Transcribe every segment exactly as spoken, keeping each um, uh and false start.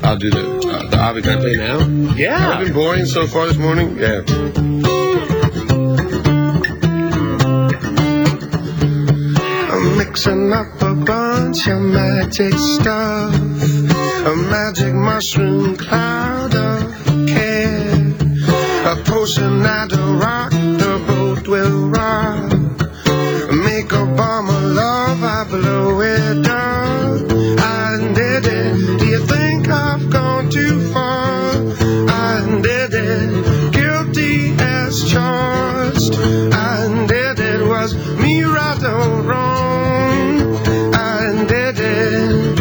I'll do the, uh, the Avi. Can I play now? Yeah. Have I been boring so far this morning? Yeah. I'm mixing up a bunch of magic stuff, a magic mushroom cloud of care, a potion that'll rock the boat will rock, make a bomb of love, I blow it up. I did it. Do you think I've gone too far? I did it. Guilty as charged. I did it. Was me right or wrong? I did it.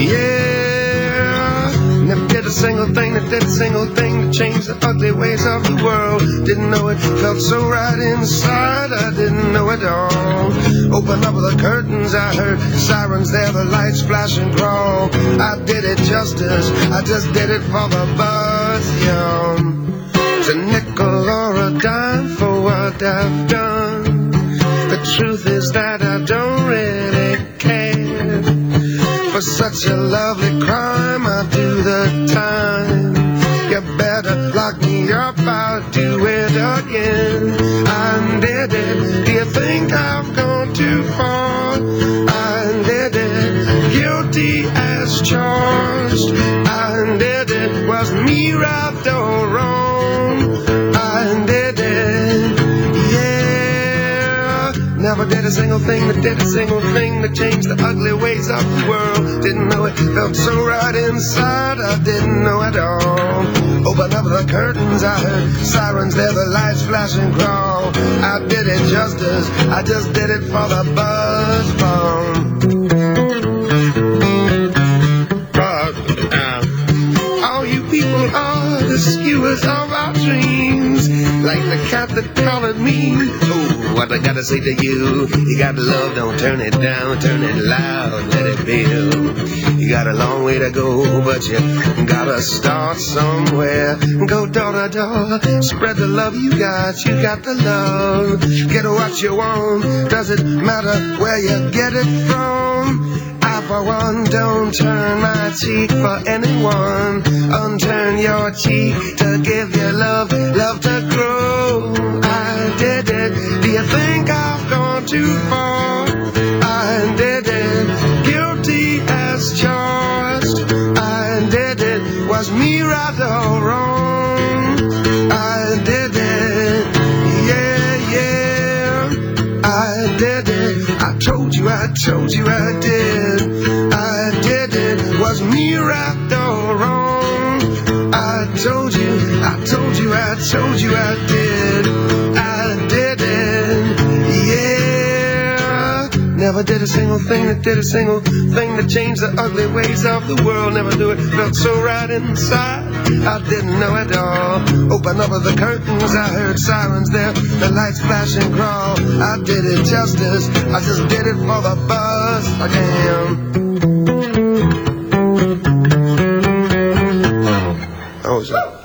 Yeah. Never did a single thing that did a single thing to change the ugly ways of the world. Didn't know it felt so right inside. I didn't know it all. Open up the curtains, I heard sirens there, the lights flash and crawl. I did it justice, I just did it for the buzz, yeah. It's a nickel or a dime for what I've done. The truth is that I don't really care. For such a lovely crime, I do the time. You better lock me up, I'll do it again. I did it. Do you think I've gone too far? I did it. Guilty as charged. I did it. Was me right or wrong? I did it. Yeah. Never did a single thing that did a single thing that changed the ugly ways of the world. Didn't know it felt so right inside. I didn't know at all. Open up the curtains, I heard sirens there, the lights flash and crawl. I did it justice, I just did it for the buzz bomb. Uh, all you people are the skewers of our dreams, like the cat that collared me. Oh, what I gotta say to you, you got love, don't turn it down, turn it loud, let it build. You got a long way to go, but you gotta start somewhere. Go door to door, spread the love you got, you got the love. Get what you want, doesn't matter where you get it from. I for one don't turn my cheek for anyone. Unturn your cheek to give your love, love to grow. I did it, do you think I've gone too far? I did it, guilty as charged. I did it, was me right or wrong? I did it, yeah, yeah. I did it, I told you, I told you I did. I did it, was me right or wrong? I told you, I told you, I told you I did. I did it, yeah. Never did a single thing that did a single thing that changed the ugly ways of the world. Never knew it felt so right inside. I didn't know it all. Open up the curtains, I heard sirens there, the lights flash and crawl. I did it justice, I just did it for the buzz again. Oh, was that?